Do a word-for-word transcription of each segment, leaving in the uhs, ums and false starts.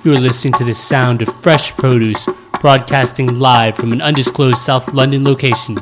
You're listening to the sound of fresh produce, broadcasting live from an undisclosed South London location.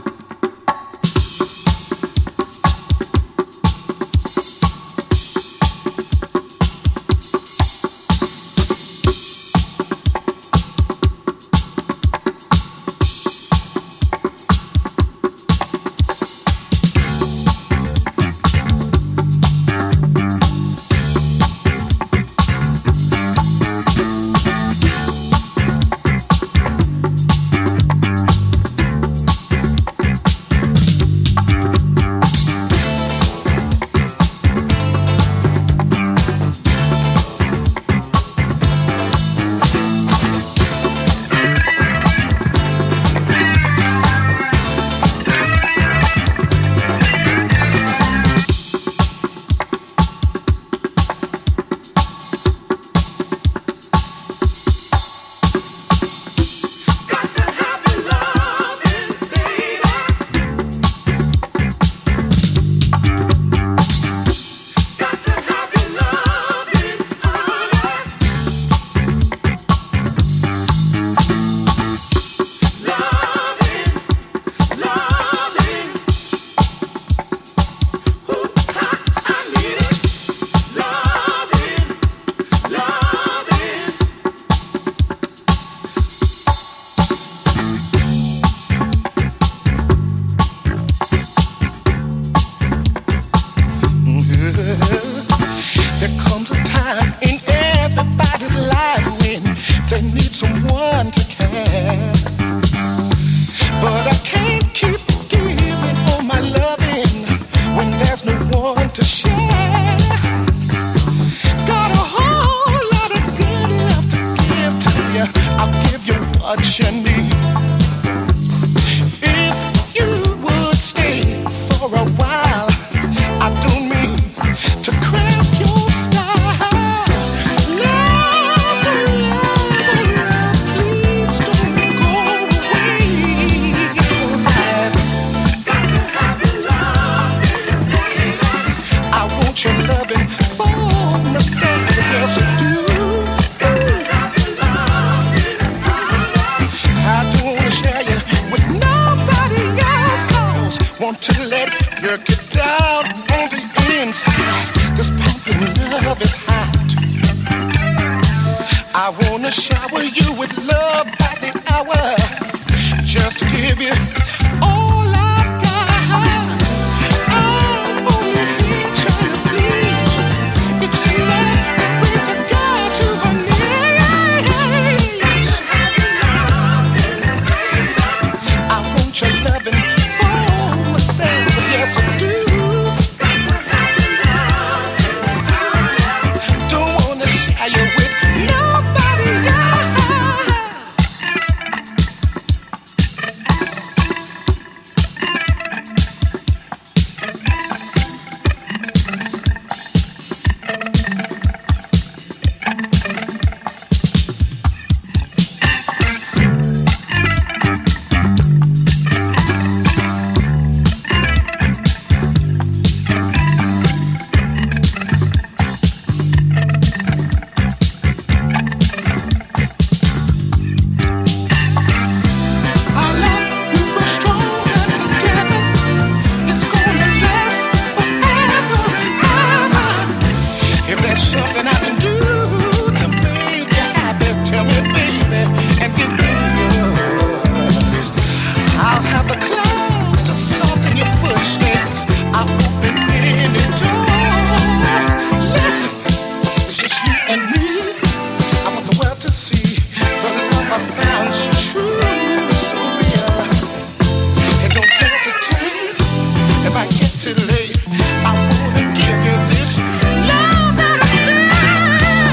Too late, I wanna give you this love that I feel.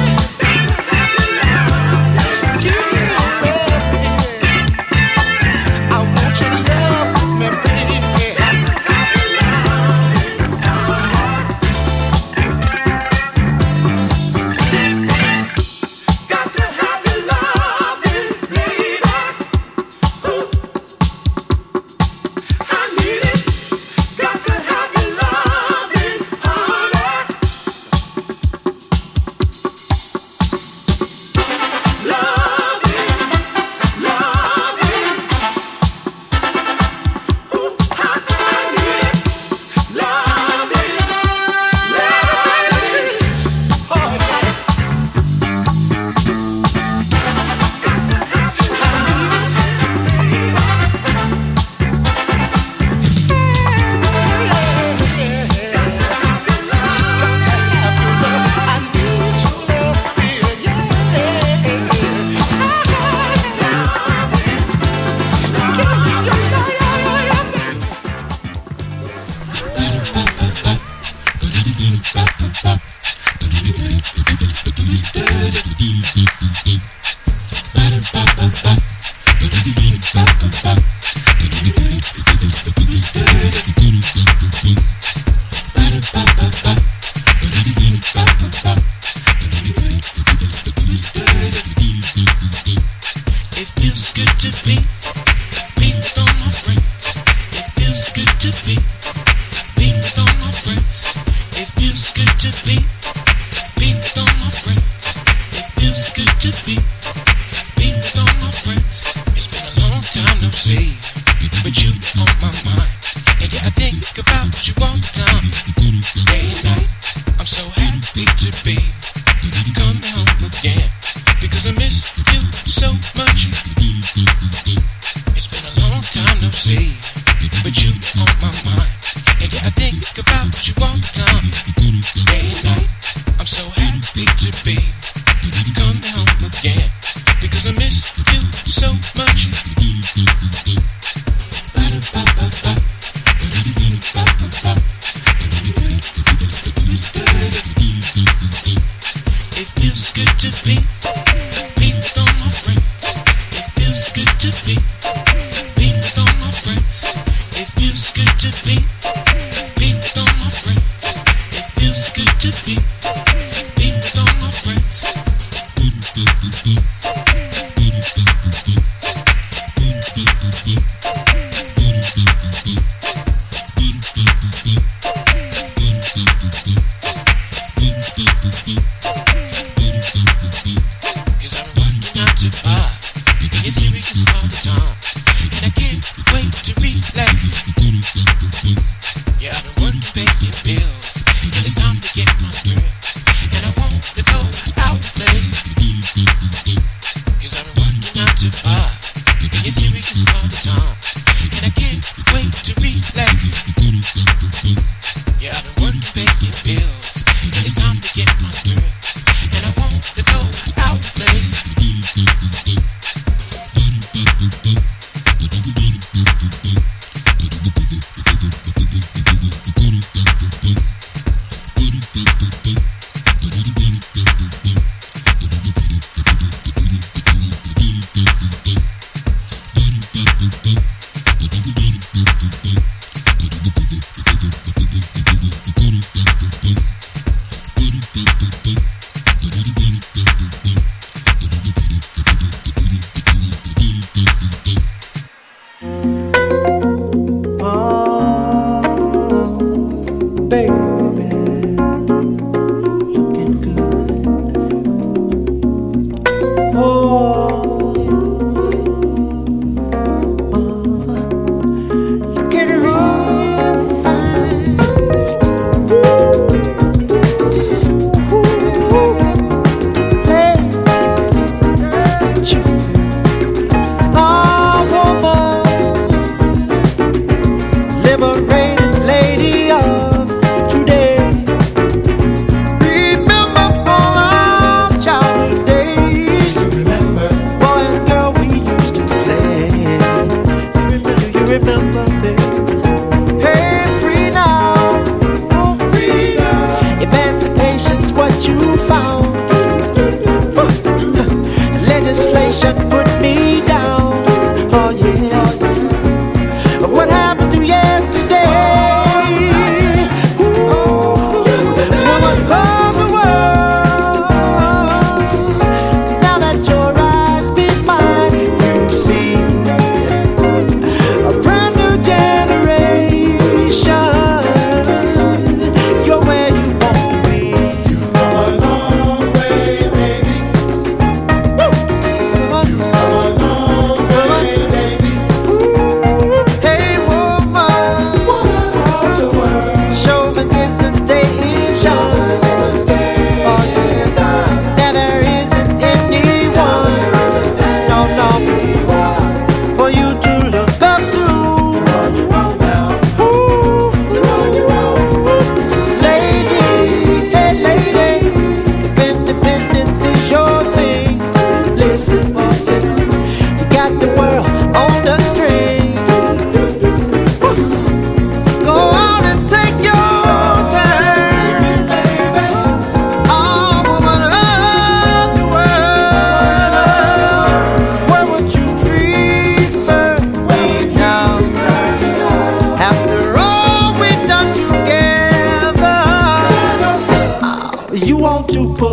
Hey.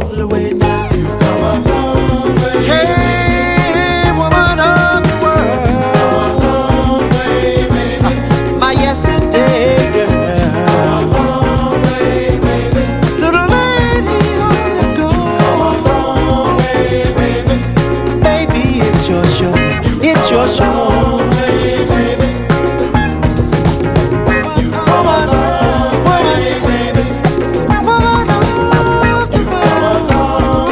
all the way now. You've come a long way. Hey, woman of the world. Come a long way, baby. My yesterday girl. Come a long way, baby. Little lady on the go. Come a long way, baby. Baby, it's your show. It's your show. Come a long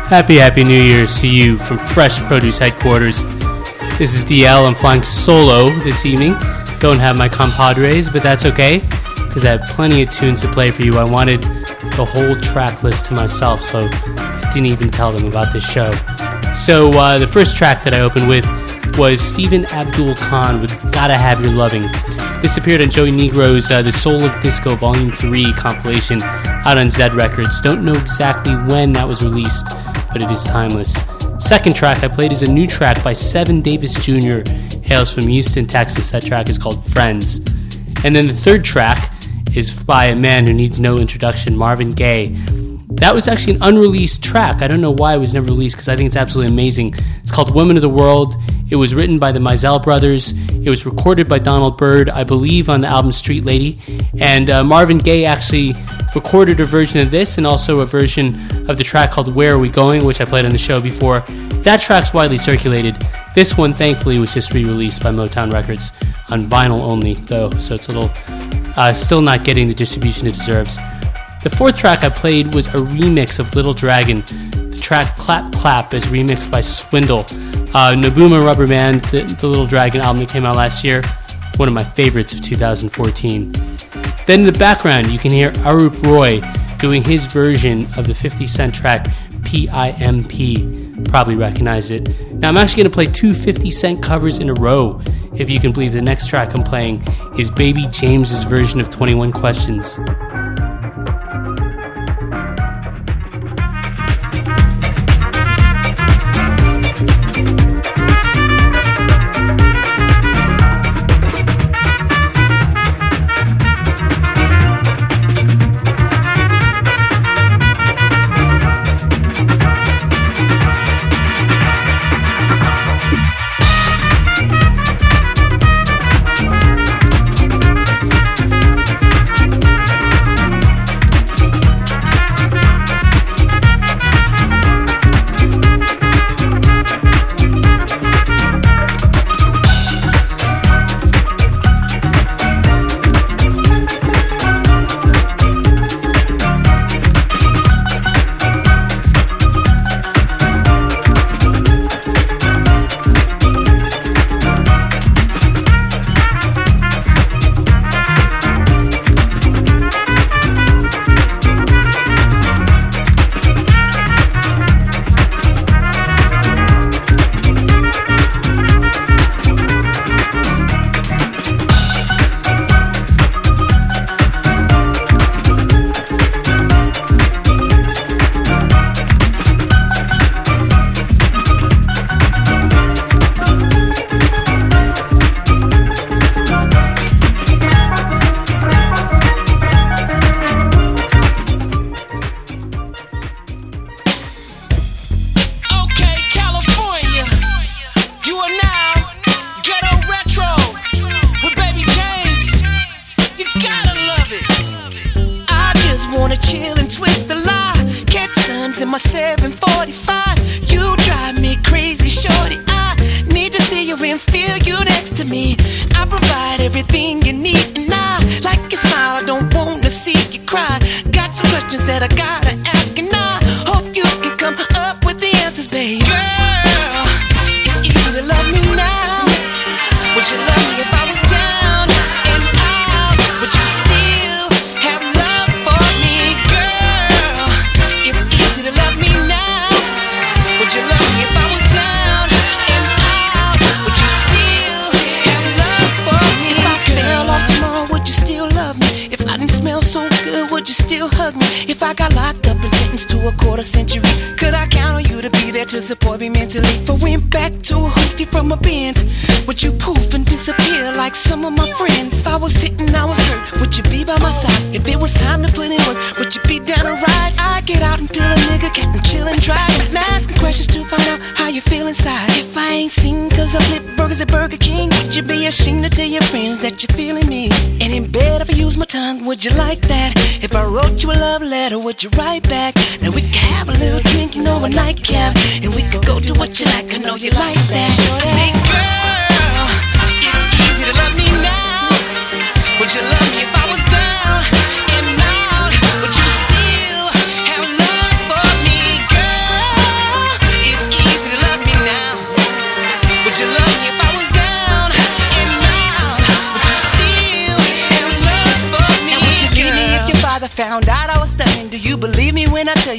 Happy, happy New Year's to you from Fresh Produce headquarters. This is D L. I'm flying solo this evening. Don't have my compadres, but that's okay, because I have plenty of tunes to play for you. I wanted the whole track list to myself, so I didn't even tell them about this show. So uh, the first track that I opened with was Stephen Abdul Khan with Gotta Have Your Loving. This appeared on Joey Negro's uh, The Soul of Disco Volume three compilation out on Zed Records. Don't know exactly when that was released, but it is timeless. Second track I played is a new track by Seven Davis Junior Hails from Houston, Texas. That track is called Friends. And then the third track is by a man who needs no introduction, Marvin Gaye. That was actually an unreleased track. I don't know why it was never released, because I think it's absolutely amazing. It's called Women of the World. It was written by the Mizell brothers. It was recorded by Donald Byrd, I believe, on the album Street Lady. And uh, Marvin Gaye actually recorded a version of this and also a version of the track called Where Are We Going, which I played on the show before. That track's widely circulated. This one, thankfully, was just re-released by Motown Records on vinyl only, though, so it's a little uh, still not getting the distribution it deserves. The fourth track I played was a remix of Little Dragon. The track Clap Clap is remixed by Swindle. Uh, Nabuma Rubber Band, the, the Little Dragon album that came out last year, one of my favorites of two thousand fourteen. Then in the background, you can hear Arup Roy doing his version of the fifty Cent track P I M P. Probably recognize it. Now I'm actually going to play two fifty Cent covers in a row, if you can believe. The next track I'm playing is Baby James's version of twenty-one Questions. Support me mentally. For went back to a hoopty from a Benz, would you poof and disappear like some of my friends? If I was hitting, I was hurt, would you be by my side? If it was time to put in work, would you be down to ride? I get out and feel a nigga cat and chill and drive. Now asking questions to find out how you feel inside. If I ain't seen cause I flip burgers at Burger King, would you be ashamed to tell your friends that you're feeling me? And in bed if I use my tongue, would you like that? If I wrote you a love letter, would you write back? Now we can have a little drink, you know, a nightcap, and we could go do what you like, I know you like that. I say, girl, it's easy to love me now. Would you love me if I was down and out? Would you still have love for me, girl?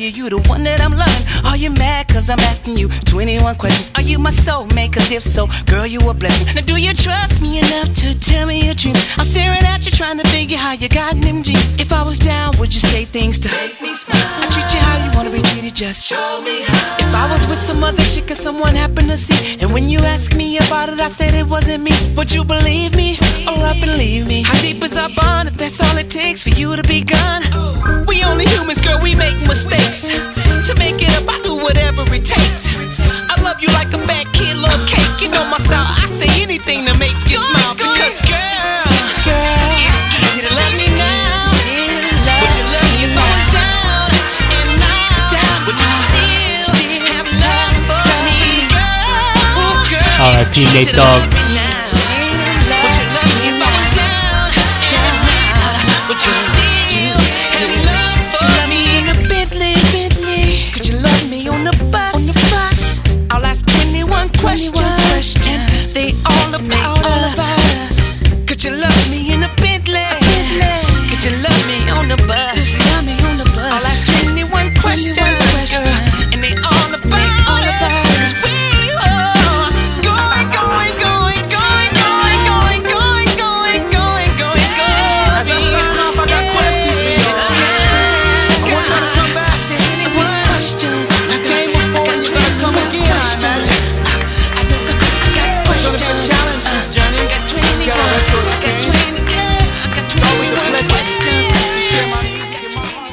you, you the one that I'm loving. Are you mad cause I'm asking you twenty-one questions? Are you my soulmate? Cause if so, girl, you a blessing. Now do you trust me enough to tell me your dreams? I'm staring at you trying to figure how you got in them jeans. If I was down, would you say things to make me smile? I treat you how you wanna be treated, just show me how. If I was with some other chick or someone happened to see, and when you asked me about it, I said it wasn't me, would you believe me? Oh, I believe me. How deep is our bond if that's all it takes for you to be gone? We only humans, girl, we make mistakes. To make it up, I do whatever it takes. I love you like a fat kid love cake. You know my style, I say anything to make you smile. Because girl, girl, it's easy to love me now. Would you love me if I was down and out? Would you still have love for me, girl? Ooh, girl, R I P Nate Dogg. would you love me if I was down and out? Would you still have love for me? In a Bentley, Bentley. Could you love me on the bus? On the bus. I'll ask twenty-one questions, and they all about us. Could you love me in a Bentley? Could you love me on the bus? Just love me on the bus. I'll ask twenty-one questions, girl, and they all about us. 'Cause we are going, going, going, going, going, going, going, going, going, going, going. As I sign off, I got questions for you. I want you to come back. twenty-one questions. You came before and you gotta come again. I got questions. Gonna be a challenge this journey. I got twenty-one. Got a retro I got experience. twenty. I got It's always a twenty-one pleasure questions. to share my music and my heart.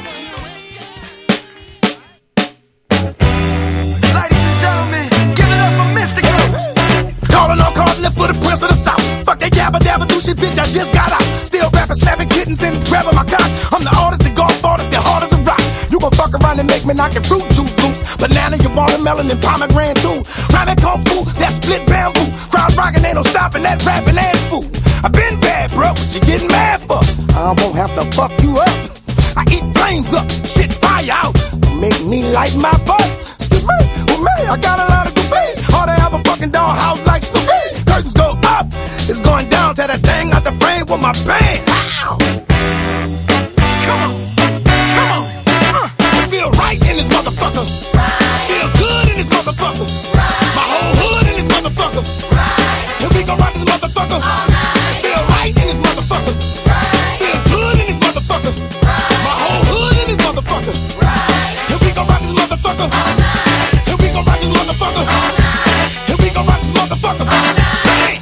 Ladies and gentlemen, give it up for Mystical. Calling all cars left for the prince of the south. Fuck that yabba dabba do shit, bitch, I just got out. Still rapping, slapping kittens and grabbing my cock. I'm the artist, the golf artist, the hard as a rock. You gon' fuck around and make me knock your fruit juice loose. Banana, your watermelon, and pomegranate too. Rhyming kung fu, that split bamboo. Crowd rocking, ain't no stopping that rapping ass fool. I been bad, bro, what you getting mad for? I won't have to fuck you up. I eat flames up, shit fire out. Make me light my butt. Excuse me, with me, I got a lot of debate. Ought to have a fucking dollhouse like Snoopy. Curtains go up, it's going down to that thing out the frame with my band. Ow. Come on, come on. Uh, I feel right in this motherfucker. Right. Feel good in this motherfucker. Right. My whole hood in this motherfucker. Right. And we gon' rock this motherfucker. All night. Feel right in this motherfucker. Right. Feel good in this motherfucker. Right. My whole hood in this motherfucker. Right. And we gon' rock this motherfucker. All night. And we gon' rock this motherfucker. All night. And we gon' rock this motherfucker. All night. Bang.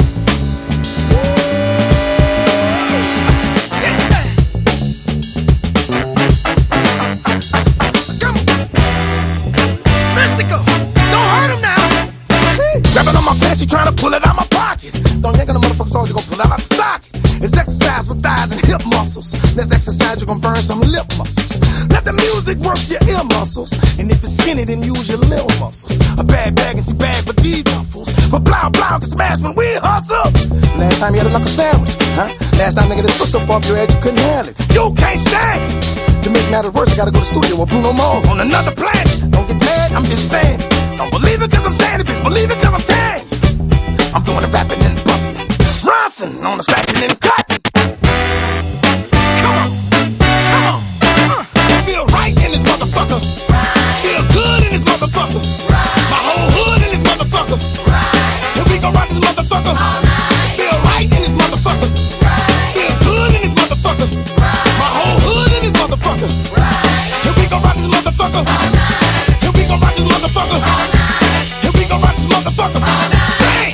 Come on. Mystical. Don't hurt him now. Grabbing on my pants, you trying to pull it out my pocket. Don't yank on the motherfucking song, you gon' pull it out the socket. It's exercise with thighs and hip muscles. Let's exercise, you gon' burn some lip muscles. Let the music work your ear muscles. And if it's skinny, then use your little muscles. A bag bag and two bag for these duffels. But blah blah can smash when we hustle. Last time you had a knuckle sandwich, huh? Last time nigga this was so far up your head you couldn't handle it. You can't stand it. To make matters worse, I gotta go to the studio with Bruno Mars on another planet. Don't get mad, I'm just saying. Don't believe it cause I'm saying it, bitch. Believe it cause I'm telling you. I'm doing the rapping and the busting. Ronson on the scratching and cutting. Come on, come on. Uh, feel right in this motherfucker. Right. Feel good in this motherfucker. Right. My whole hood in this motherfucker. Right. And we gon' rock this motherfucker. All night. Feel right in this motherfucker. Right. Feel good in this motherfucker. Right. My whole hood in this motherfucker. Right. And we gon' rock this motherfucker. All night. And we gon' rock this motherfucker. All night. And we gon' rock this motherfucker. All night. Bang.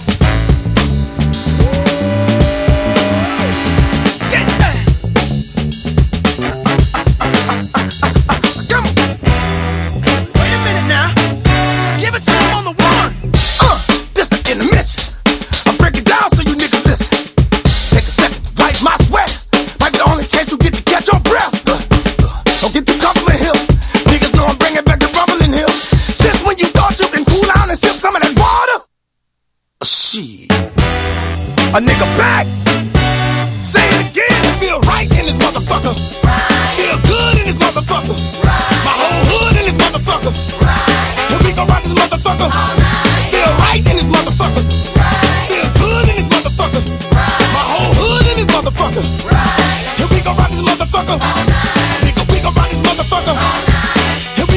A nigga back. Say it again. Feel right in this motherfucker. Right. Feel good in this motherfucker. Right. My whole hood in this motherfucker. Right. And we gon' rock this motherfucker. All night. Feel right in this motherfucker. Right. Feel good in this motherfucker. Right. My whole hood in this motherfucker. Right. And we gon' rock this motherfucker. All night. Nigga, we gon' rock this motherfucker. All night. And we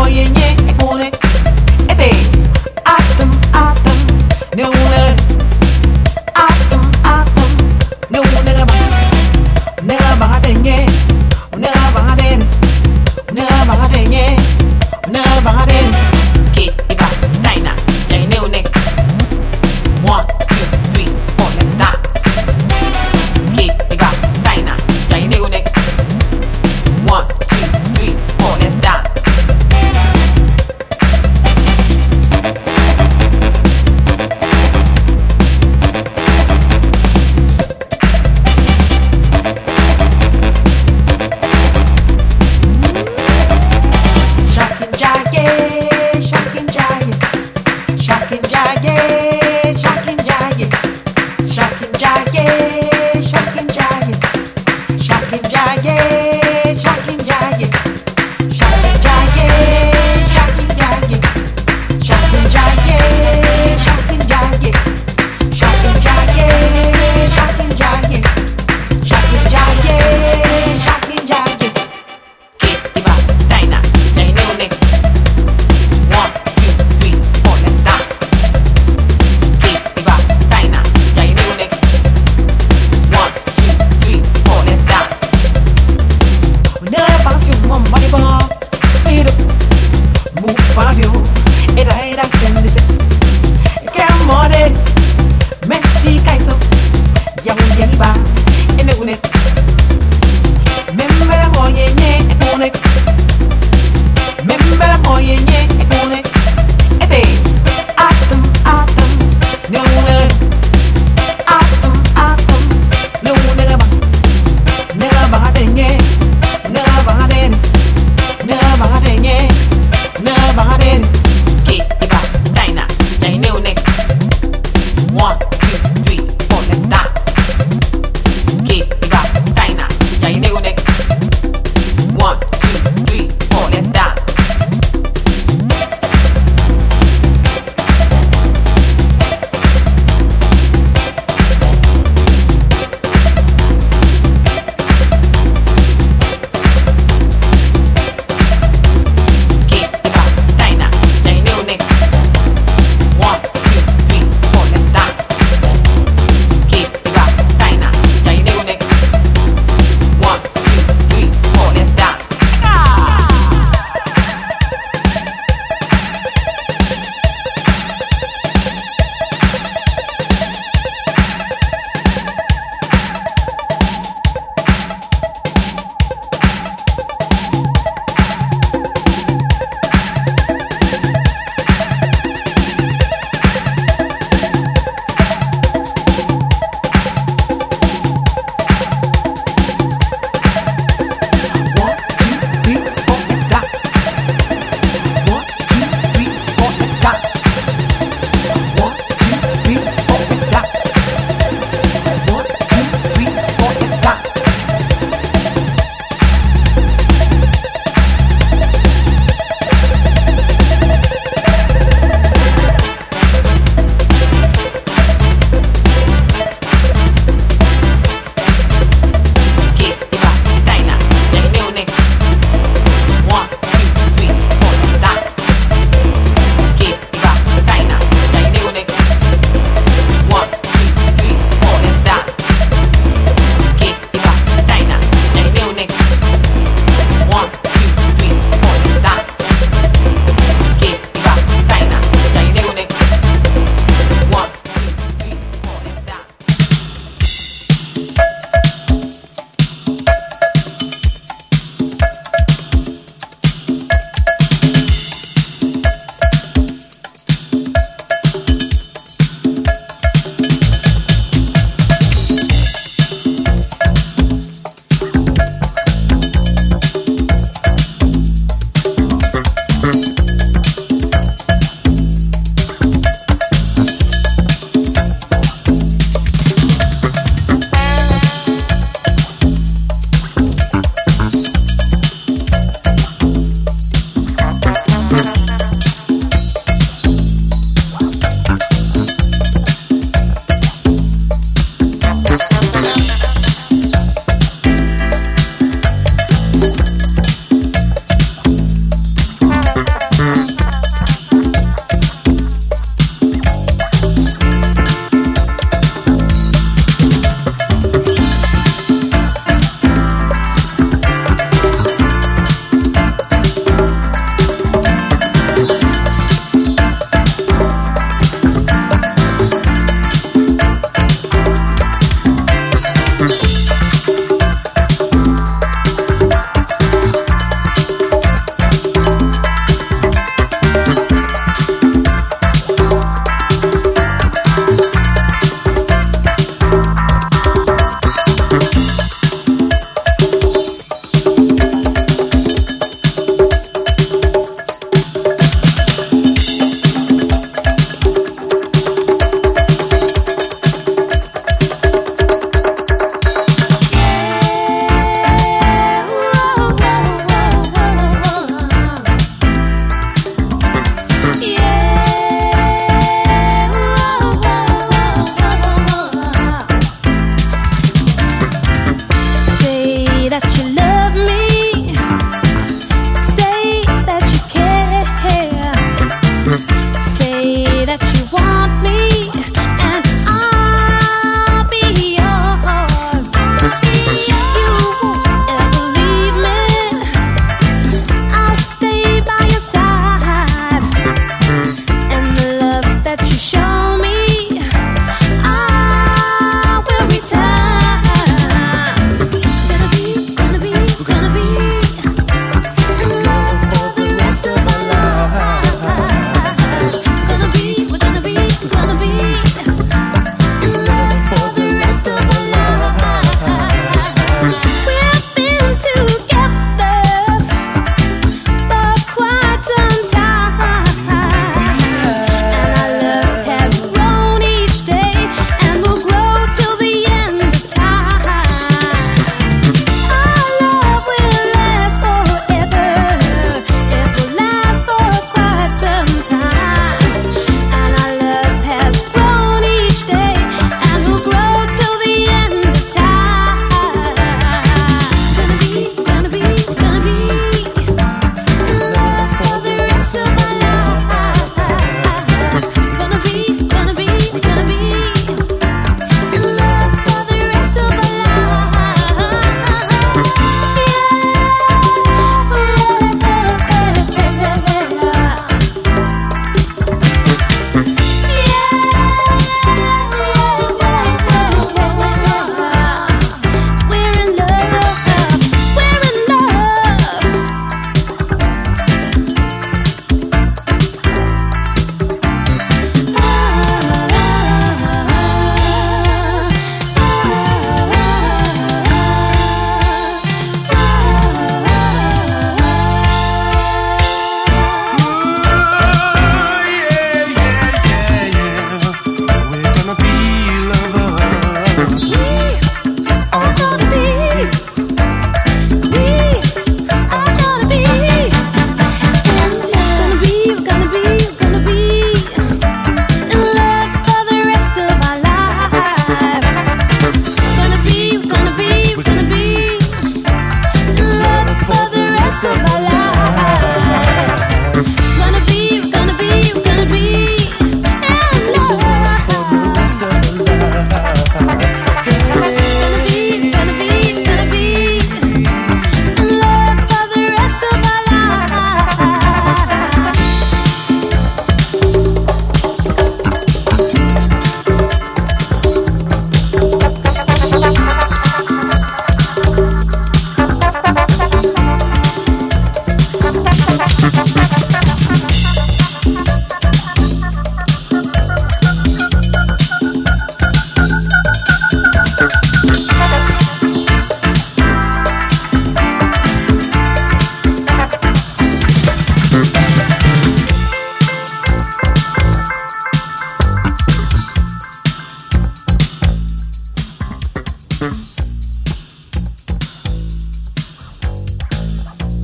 One, two, three, four, let's dance.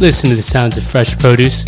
listen to the sounds of Fresh Produce.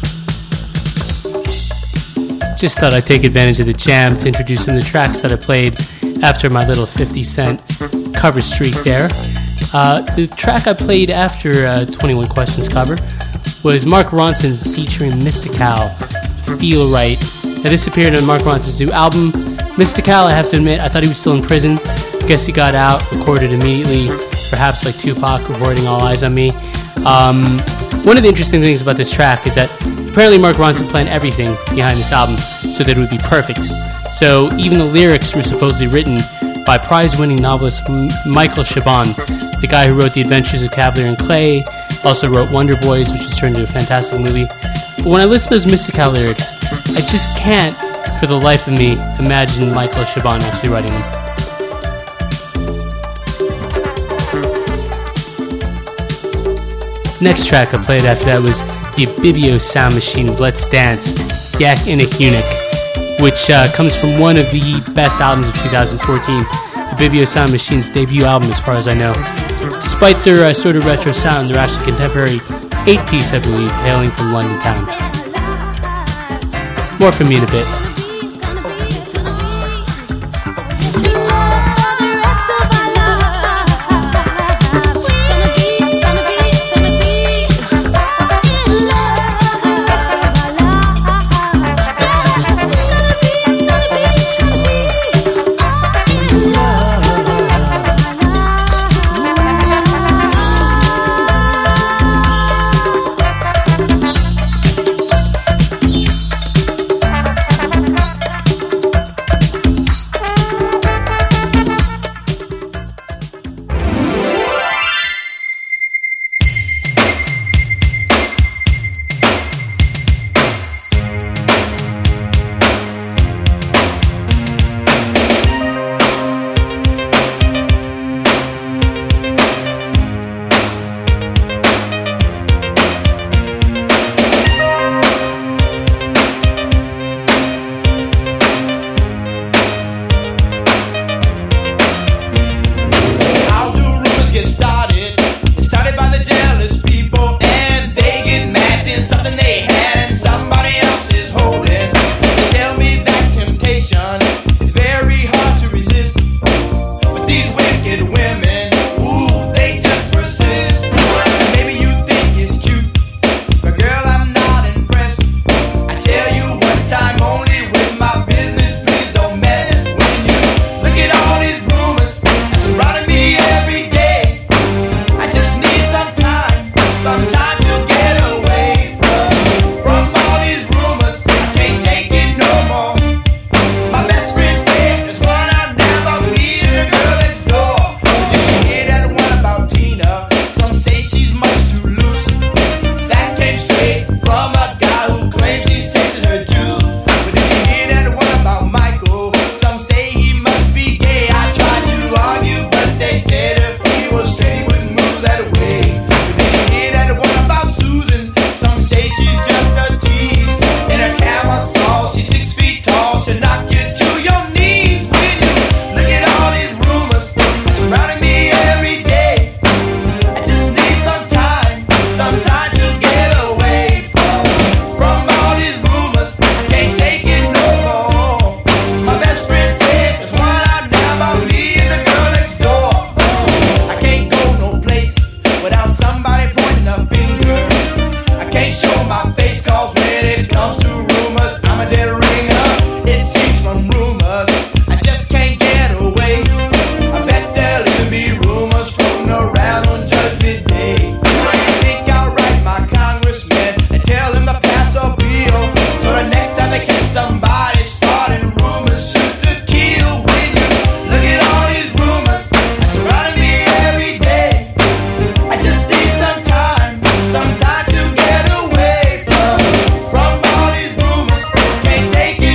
Just thought I'd take advantage of the jam to introduce some of the tracks that I played after my little fifty cent cover streak there. Uh, the track I played after uh, twenty-one Questions cover was Mark Ronson featuring Mystical, Feel Right. Now this appeared on Mark Ronson's new album. Mystical, I have to admit, I thought he was still in prison. Guess he got out, recorded immediately, perhaps like Tupac recording All Eyes on Me. Um, one of the interesting things about this track is that apparently Mark Ronson planned everything behind this album so that it would be perfect. So even the lyrics were supposedly written by prize-winning novelist M- Michael Chabon, the guy who wrote The Adventures of Cavalier and Clay, also wrote Wonder Boys, which was turned into a fantastic movie. But when I listen to those Mystical lyrics, I just can't, for the life of me, imagine Michael Chabon actually writing them. Next track I played after that was the Abibio Sound Machine with Let's Dance, Yak Inuk, which uh, comes from one of the best albums of two thousand fourteen, Abibio Sound Machine's debut album as far as I know. Despite their uh, sort of retro sound, they're actually contemporary eight-piece, I believe, hailing from London town. More from me in a bit. Sometimes to get away from, from all these rumors. Can't take it.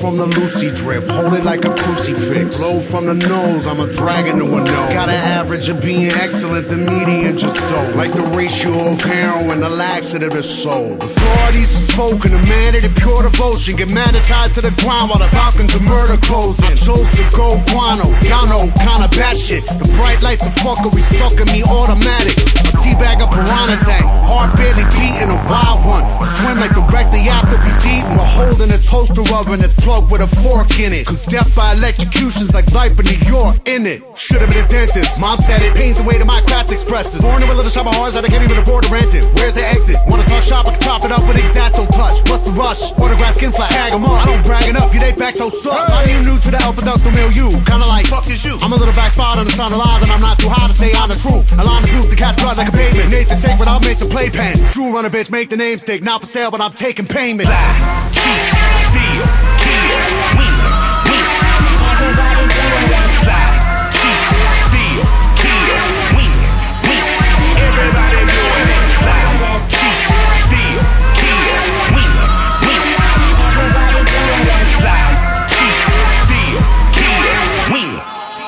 from the Lucy drip, hold it like a crucifix. Blow from the nose, I'm a dragon to a nose. Got an average of being excellent, the median just dope. Like the ratio of heroin, the laxative is sold. Authorities are spoken, a man of the pure devotion. Get magnetized to the ground while the falcons of murder closing. I chose to go guano, Gano, kinda batshit. The bright lights of fuckery stuck in me automatic. A teabag of piranha tank, heart barely beating, a wild one. Swim like directly after he's eating. We're holding a toaster oven that's plugged with a fork in it. Cause death by electrocution's like life in New York, in it. Should've been a dentist, mom said it. Pains the way that my craft expresses. Born in a little shop of horrors, I can't even afford to rent it. Where's the exit? Wanna talk shop, I can chop it up with X-Acto touch. What's the rush? Autograph skin flat, tag 'em up. I don't bragging up, you they back those suck. How do you new to the El Producto milieu? Kinda like, fuck is you? I'm a little back spot on the sound alive, and I'm not too high to say I'm the truth. I line the booth to catch blood like a pavement. Nathan sacred, I'll make some playpen. True run a bitch, make the name stick. Not for sale, but I'm taking payment. Lie, cheat, steal, kill, win, win. Everybody doing it. Lie, cheat, steal, kill, win, win. Everybody doing it. Lie, cheat, steal, kill, win, win. Everybody doing it. Lie, cheat, steal, kill, win.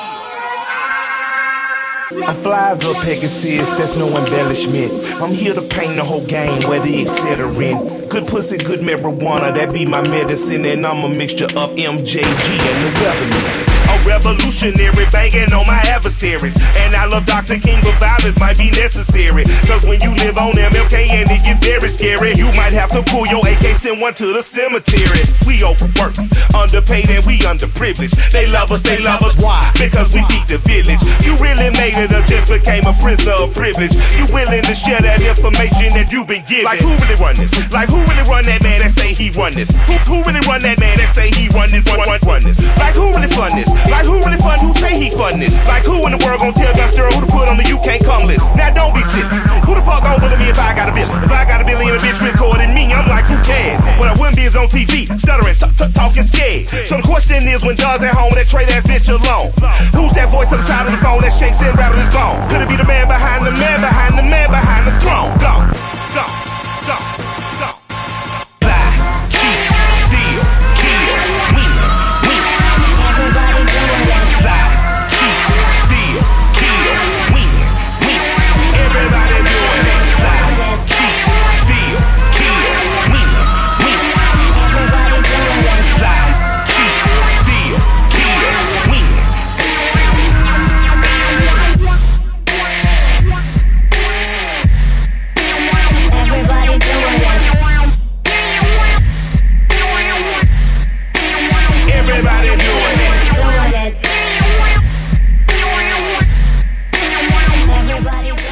I'm fly as a Pegasus, that's no embellishment. I'm here to paint the whole game, whether it's set or in. Good pussy, good marijuana, that be my medicine. And I'm a mixture of M J G and the weatherman. A revolutionary banging on my adversaries. And I love Doctor King, but violence might be necessary. Cause when you live on M L K and it gets very scary, you might have to pull your A K, send one to the cemetery. We overworked, underpaid, and we underprivileged. They love us, they love us. Why? Because we feed the village. You really made it or just became a prisoner of privilege? You willing to share that information that you've been given? Like who really run this? Like who really run that man that say he run this? Who, who really run that man that say he run this, run, run, run this? Like who really fund this? Like who really fund who say he fund this? Like who in the world gon' tell Gus Sterl who to put on the you can't come list? Now don't be silly. Who the fuck gon' bully me if I got a billion? If I got a billion and a bitch recording me, I'm like who cares? When I wouldn't be is on T V, stuttering, t- t- talking scared. So the question is when Doug's at home, that trade ass bitch alone. Who's that voice on the side of the phone that shakes and rattles his bone? Could it be the man behind the man behind the man behind the throne? Go, go, go, go. Lie, cheat, steal, kill, win, win. Everybody doing it. Lie, cheat, steal, kill, win, win. Everybody doing it. Lie, cheat, steal, kill, win, win. Everybody doing it. Lie, cheat, steal, kill, win. Everybody doing it. Everybody doing it. Doing it. Everybody doing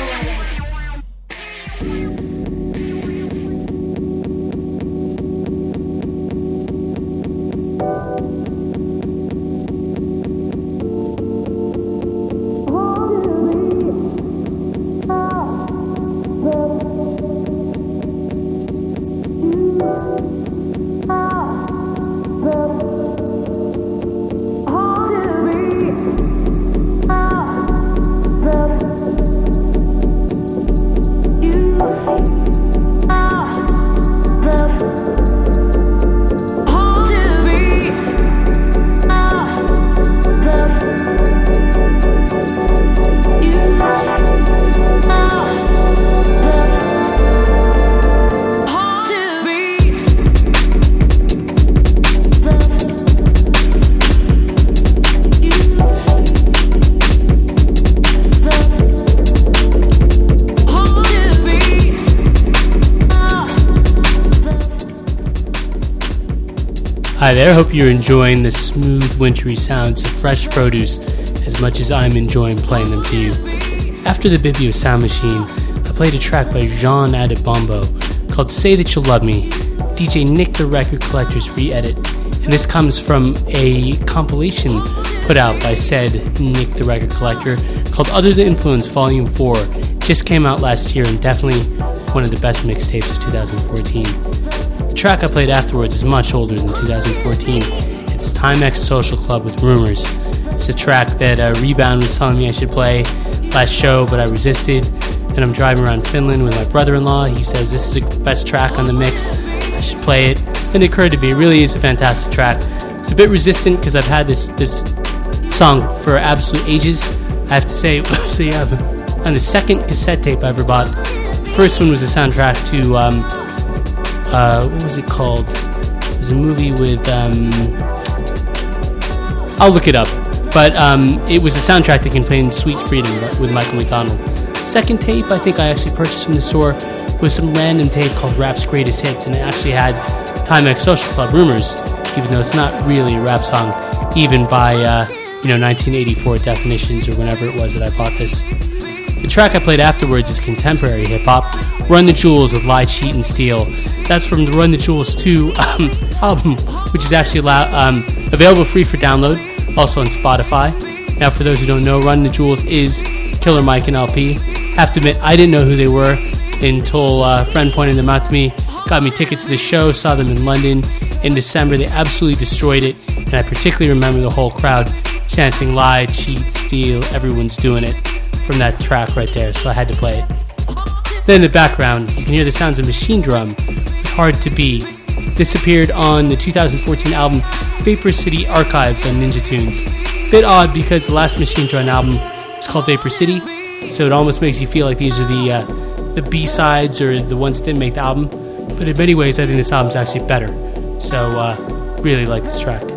Hi there, hope you're enjoying the smooth, wintry sounds of Fresh Produce as much as I'm enjoying playing them to you. After the Bibio Sound Machine, I played a track by Jean Adebombo called Say That You'll Love Me, D J Nick the Record Collector's re-edit, and this comes from a compilation put out by said Nick the Record Collector called Under the Influence Volume four. Just came out last year and definitely one of the best mixtapes of two thousand fourteen. The track I played afterwards is much older than two thousand fourteen. It's Timex Social Club with Rumors. It's a track that uh, Rebound was telling me I should play last show, but I resisted. And I'm driving around Finland with my brother-in-law. He says this is the best track on the mix. I should play it. And it occurred to me, it really is a fantastic track. It's a bit resistant because I've had this this song for absolute ages. I have to say, so yeah, on the second cassette tape I ever bought, the first one was the soundtrack to, um, uh, what was it called? It was a movie with, um, I'll look it up, but um, it was a soundtrack that contained Sweet Freedom with Michael McDonald. Second tape I think I actually purchased from the store was some random tape called Rap's Greatest Hits, and it actually had Timex Social Club Rumors, even though it's not really a rap song, even by, uh, you know, nineteen eighty-four definitions or whenever it was that I bought this. The track I played afterwards is contemporary hip-hop, Run the Jewels with Lie, Cheat, and Steal. That's from the Run the Jewels two um, album, which is actually allow- um, available free for download, also on Spotify. Now, for those who don't know, Run the Jewels is Killer Mike and L P. Have to admit, I didn't know who they were until a friend pointed them out to me, got me tickets to the show, saw them in London in December. They absolutely destroyed it, and I particularly remember the whole crowd chanting lie, cheat, steal, everyone's doing it from that track right there, so I had to play it. Then in the background, you can hear the sounds of Machine Drum, Hard to Be. This appeared on the two thousand fourteen album Vapor City Archives on Ninja Tunes. Bit odd because the last Machine Drum album was called Vapor City, so it almost makes you feel like these are the uh, the B-sides or the ones that didn't make the album. But in many ways, I think this album's actually better. So, uh, really like this track.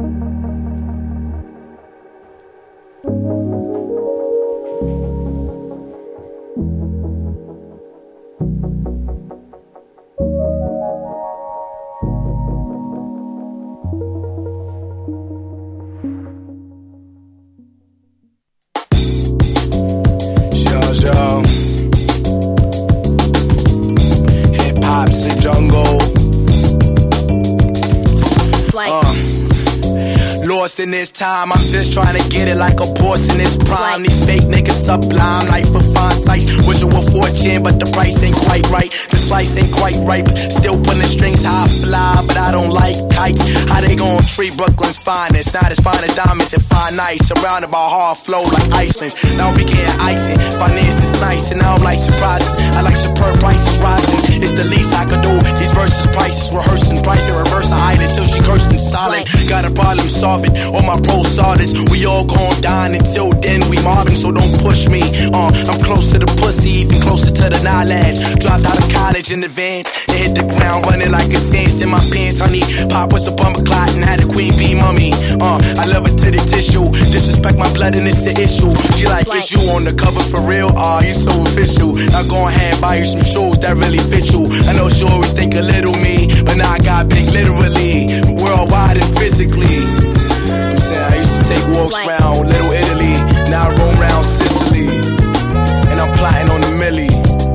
In this time, I'm just trying to get it like a boss in this prime. These fake niggas sublime, life for fine sights. Wish it were fortune, but the price ain't quite right. The slice ain't quite ripe. Still pulling strings, how I fly, but I don't like kites. How they gon' treat Brooklyn's finest? Not as fine as diamonds and fine nights. Surrounded by hard flow like Iceland's. Now we getting icy. Finance is nice, and I don't like surprises. I like superb prices rising. It's the least I could do. These verses prices rehearsing. Bright to reverse a hide until she cursing silent. Got a problem, solve it. All my pro sergeants, we all gon' die until then we mobbing, so don't push me. Uh, I'm close to the pussy, even closer to the knowledge. Dropped out of college in advance and hit the ground running like a sense in my pants, honey. Pop was a bumper clot and had a queen bee mummy. Uh, I love her to the tissue. Disrespect my blood and it's an issue. She like, is you on the cover for real? Aw, uh, you so official. Now go ahead, buy you some shoes that really fit you. I know she always think a little me, but now I got big literally, worldwide and physically. I'm saying I used to take walks round Little Italy, now I roam round Sicily, and I'm plotting on the millie.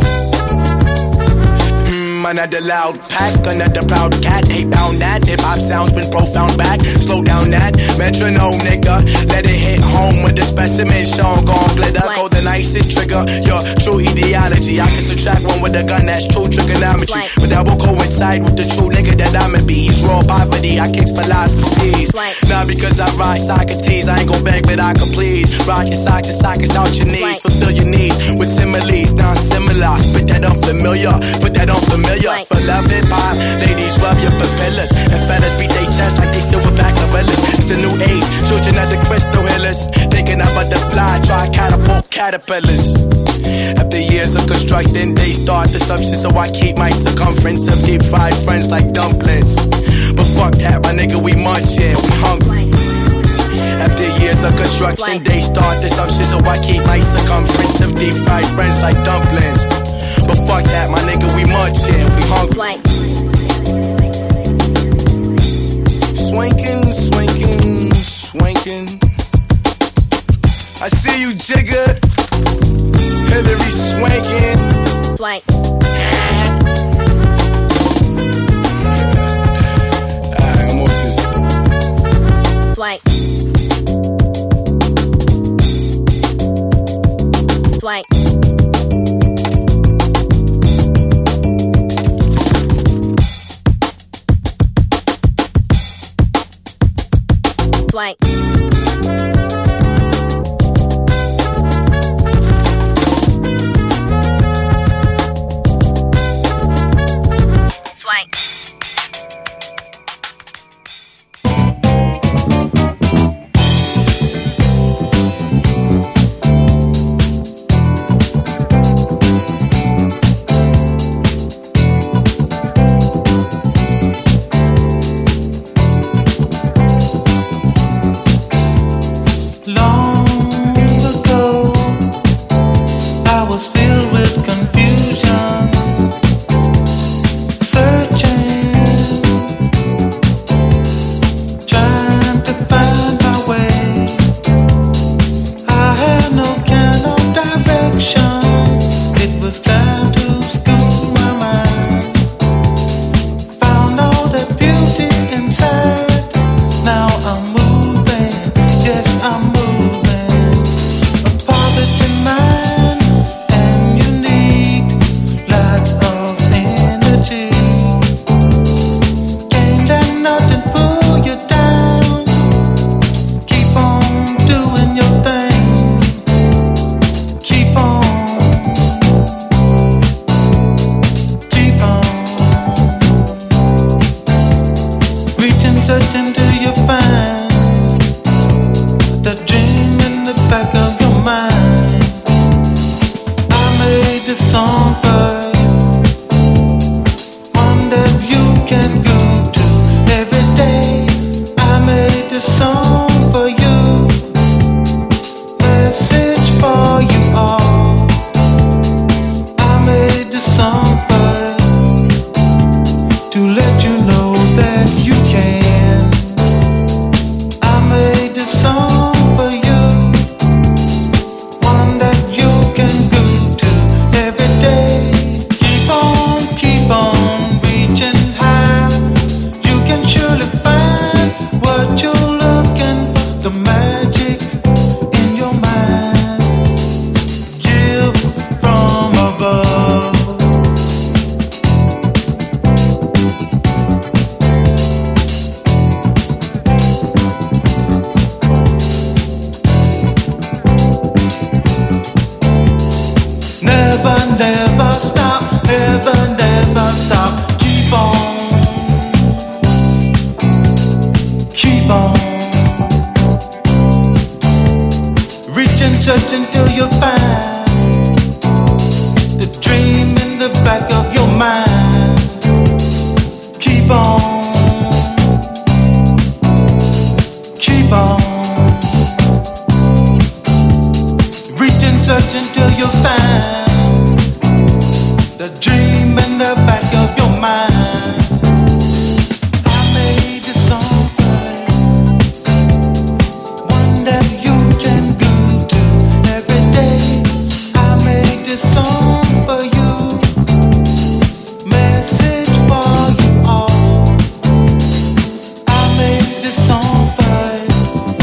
Mm, another loud pack, another proud cat, ain't bound that. Hip hop sounds been profound back, slow down that metronome, nigga. Let it hit home with the specimen shown, gon' glitter, go the nicest trigger. Your true ideology, I can subtract one with a gun, that's true trigonometry. But that will coincide with the true nigga that I'ma be. He's raw poverty, I kicks philosophies. Not because I ride Socrates, I ain't gon' beg, but I can please. Rock your socks and sockets out your knees, fulfill your needs with similes, non-similar. Spit that unfamiliar, put that unfamiliar. For love hip hop, ladies rub your papillas, and fellas beat they chest like they silverback gorillas. It's the new age, children of the crystal healers, thinking about the fly, try catapult caterpillars. After years of constructing, they start the substance, so I keep my circumference of deep fried friends like dumplings. But fuck that, my nigga, we munchin', we hungry. After years of construction, they start the assumption, so I keep my circumference of deep fried friends like dumplings. But fuck that, my nigga, we munchin', we hungry. Swankin', swankin', swankin'. I see you, Jigga. Hillary swankin'. Swank. Alright, I'm off this. Swank. Swank. Swank. search until you find the dream in the back of your mind. Keep on, keep on. Reach and search until you find the dream in the back of your mind. I made this song for you, one that you can go to every day. I made this song for you, message for you all. I made this song for you.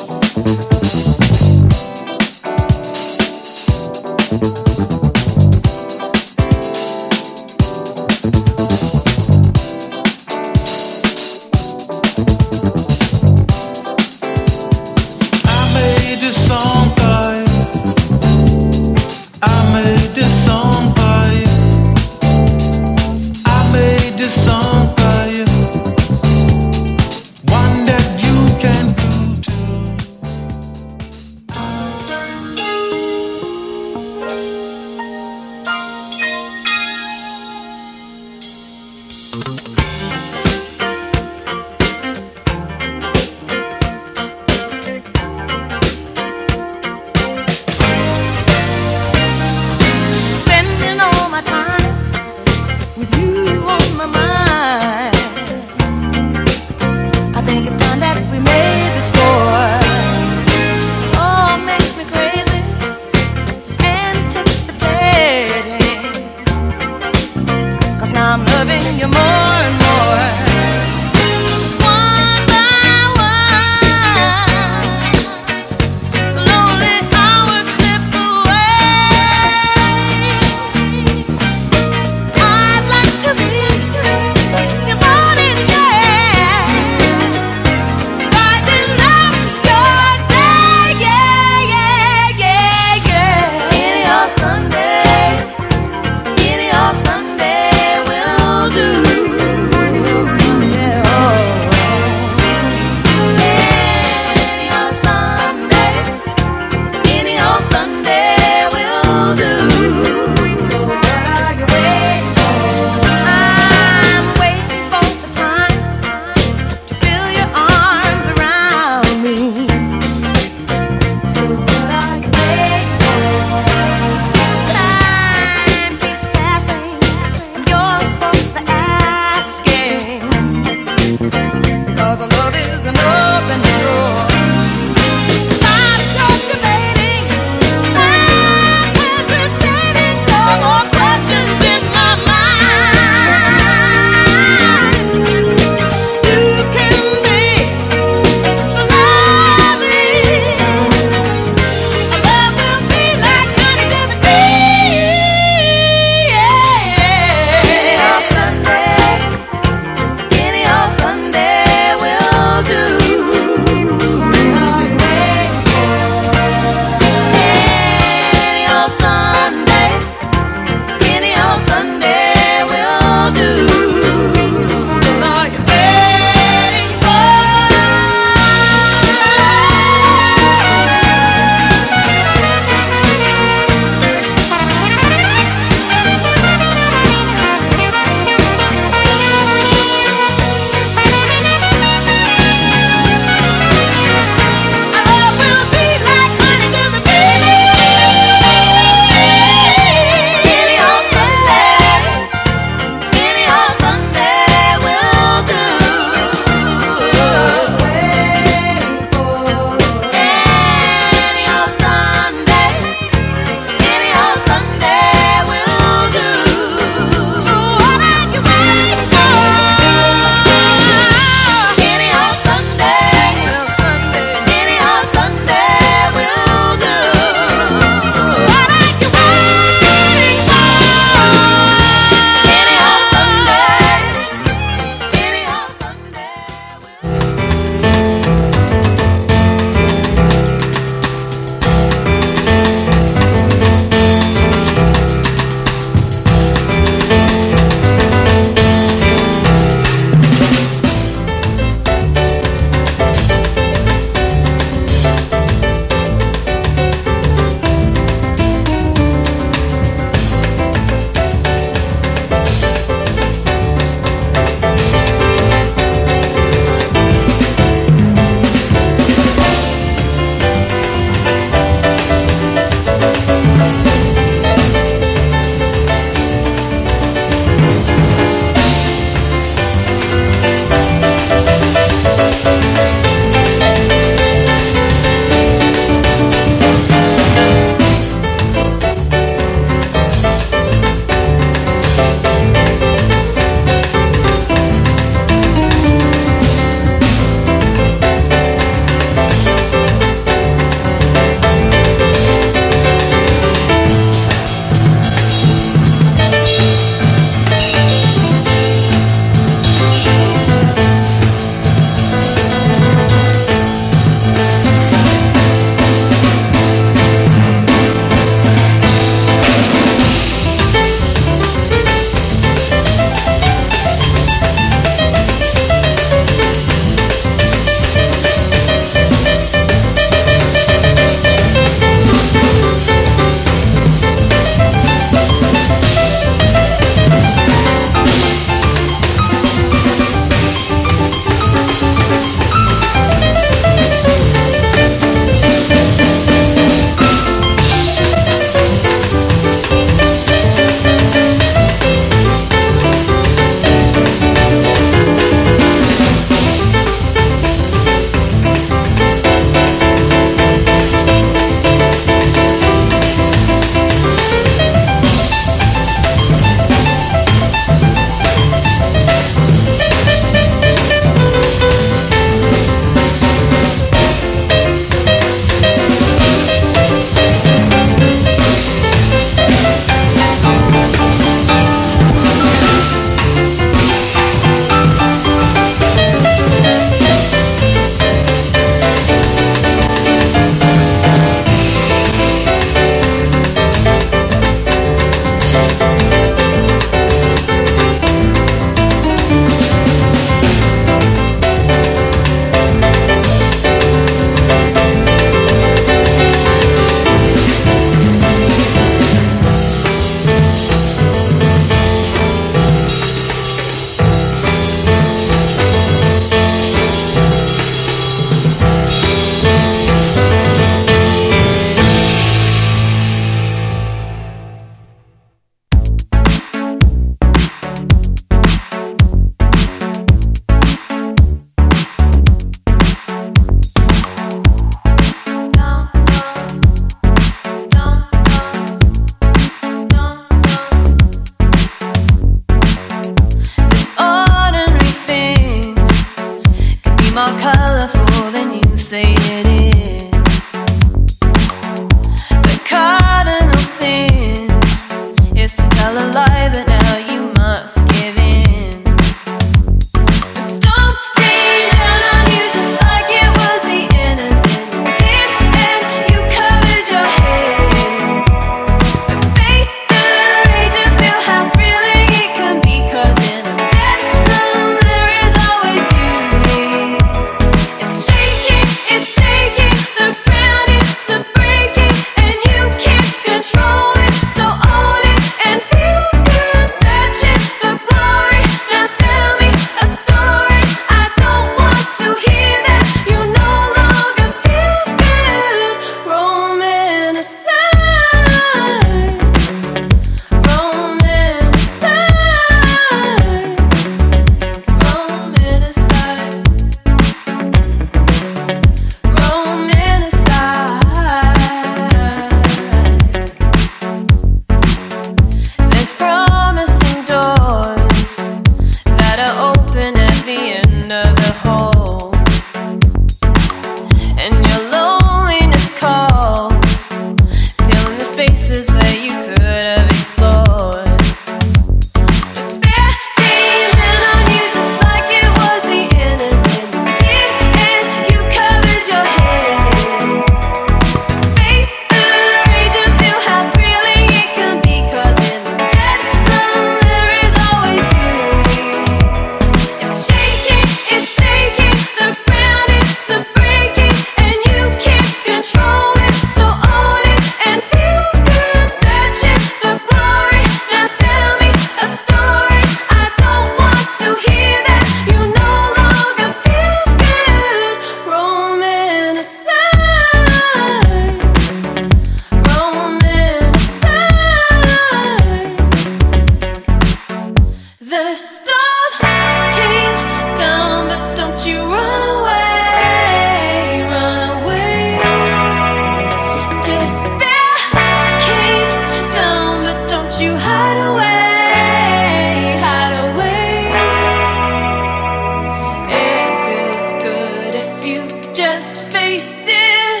face it.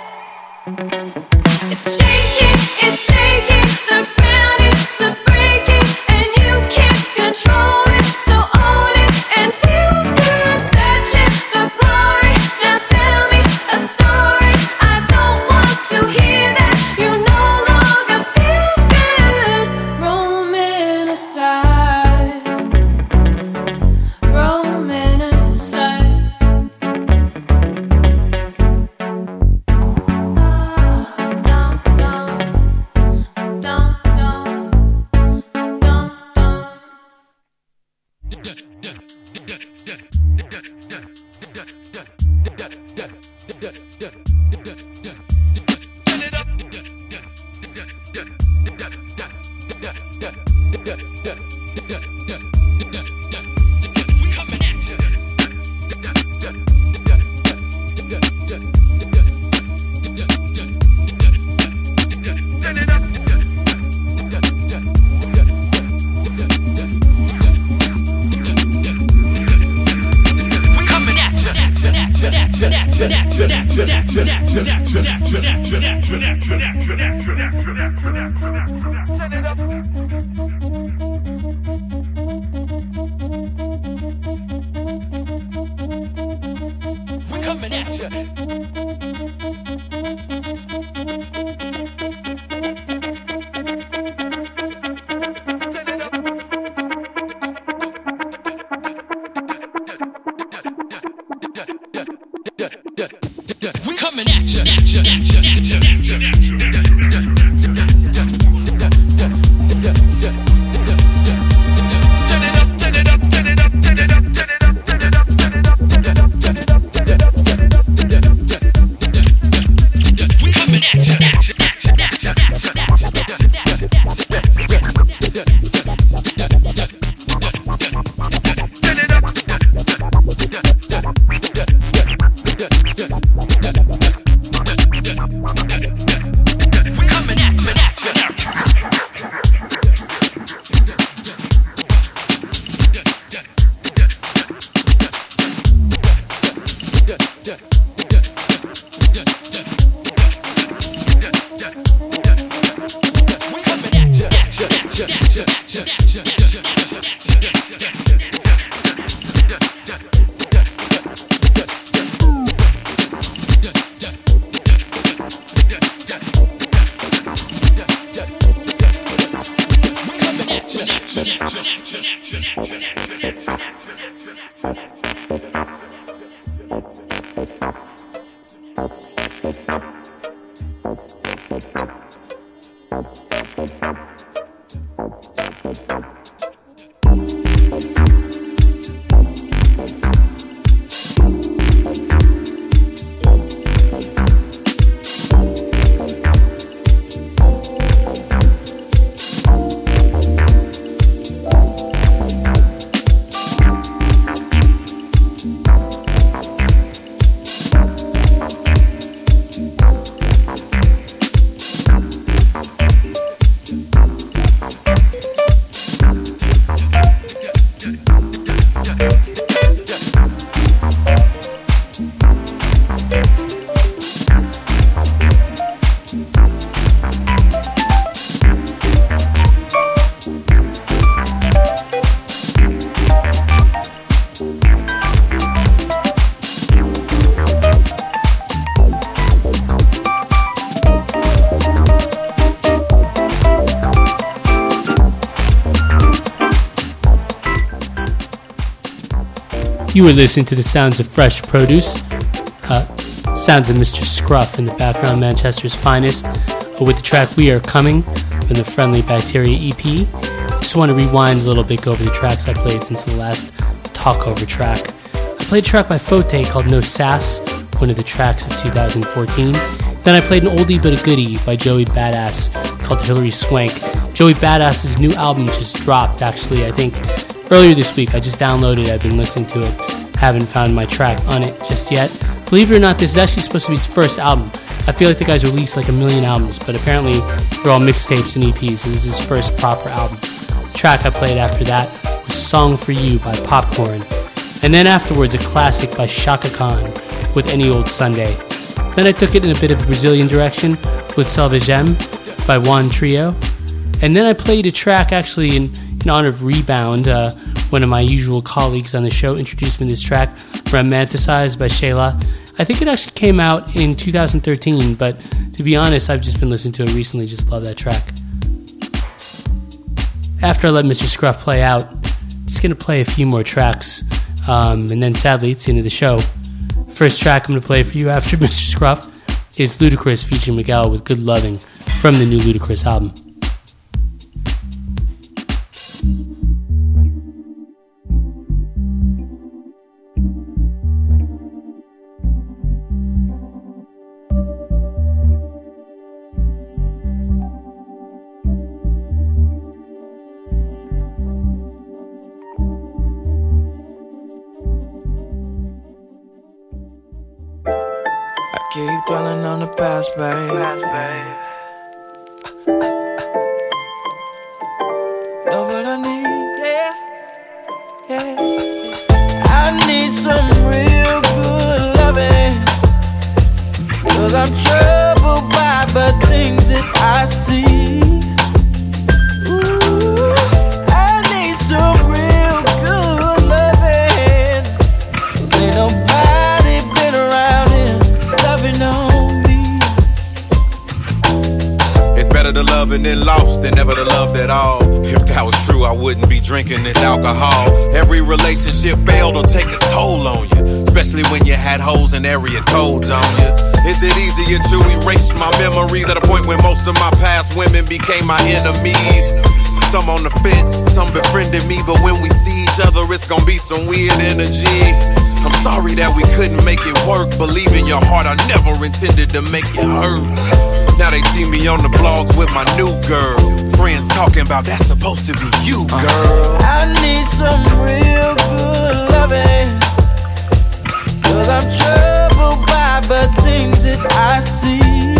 It's shaking, it's shaking, the ground is a breaking, and you can't control it, so own it and feel good. Searching the glory, now tell me a story. I don't want to hear that, you no longer feel good. Romanticize, romanticize. Dun, dun, dun, dun, dun, dun. We're coming at you. We're coming at you. You were listening to the sounds of Fresh Produce, uh, sounds of Mister Scruff in the background, Manchester's finest, uh, with the track We Are Coming from the Friendly Bacteria E P. I just want to rewind a little bit, go over the tracks I played since the last talkover track. I played a track by Fote called No Sass, one of the tracks of two thousand fourteen. Then I played an oldie but a goodie by Joey Badass called Hillary Swank. Joey Badass's new album just dropped, actually, I think earlier this week. I just downloaded it, I've been listening to it, haven't found my track on it just yet. Believe it or not, this is actually supposed to be his first album. I feel like the guy's released like a million albums, but apparently they're all mixtapes and E Ps, so this is his first proper album. The track I played after that was Song for You by Popcorn. And then afterwards, a classic by Shaka Khan with Any Old Sunday. Then I took it in a bit of a Brazilian direction with Salvagem by Juan Trio. And then I played a track actually in, in honor of Rebound. Uh, one of my usual colleagues on the show introduced me to this track, Romanticized by Shayla. I think it actually came out in two thousand thirteen, but to be honest, I've just been listening to it recently. Just love that track. After I let Mister Scruff play out, just going to play a few more tracks, um, and then sadly, it's the end of the show. First track I'm going to play for you after Mister Scruff is Ludacris featuring Miguel with Good Loving from the new Ludacris album. Keep dwelling on the past, babe. Know what I need, yeah, yeah. I need some real good loving, 'cause I'm troubled by the things that I see. Ooh, I need some real good loving. Ain't nobody been around here loving on me. It's better to love and then lost than never to love at all. If that was true, I wouldn't be drinking this alcohol. Every relationship failed or take a toll on you, especially when you had hoes and area codes on you. Is it easier to erase my memories at a point when most of my past women became my enemies? Some on the fence, some befriended me, but when we see each other, it's gonna be some weird energy. I'm sorry that we couldn't make it work. Believe in your heart, I never intended to make it hurt. Now they see me on the blogs with my new girl. Friends talking about that's supposed to be you, girl. I need some real good loving, 'cause I'm troubled by the things that I see.